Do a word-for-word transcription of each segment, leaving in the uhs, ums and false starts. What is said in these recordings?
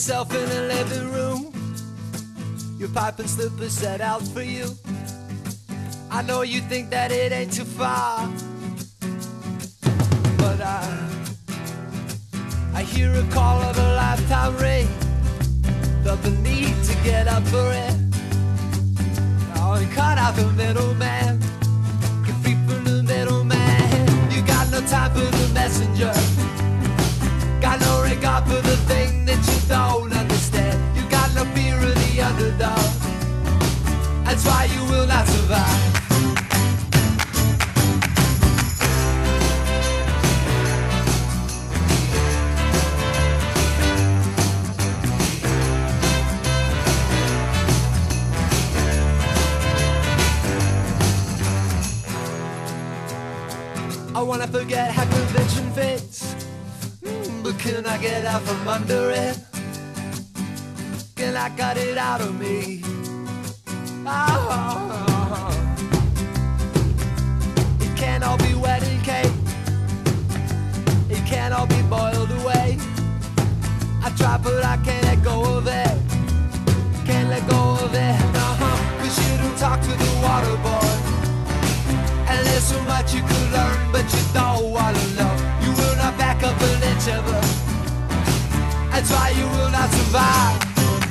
yourself in a living room, your pipe and slippers set out for you. I know you think that it ain't too far, but I I hear a call of a lifetime ring, felt the need to get up for it. Oh, and cut out the middleman, get free from the middleman. You got no time for the messenger, got no regard for the thing that you don't understand. You got no fear of the underdog, that's why you will not survive. I wanna forget how convention fits, mm, but can I get out from under it? Can I cut it out of me? Oh, it can't all be wedding cake, it can't all be boiled away. I try but I can't let go of it, can't let go of it. Uh-huh. Cause you don't talk to the water boy, and there's so much you could learn, but you don't wanna know. You will not back up an inch of it, that's why you will not survive.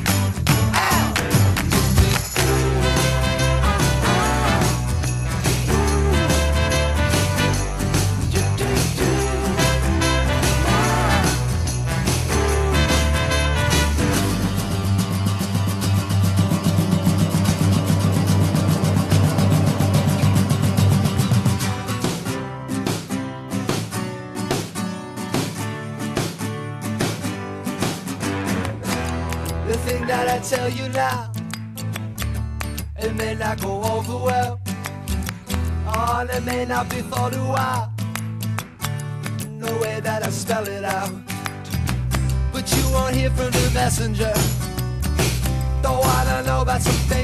The thing that I tell you now, it may not go over well, oh, and it may not be thought a while, no way that I spell it out. But you won't hear from the messenger, don't wanna know about something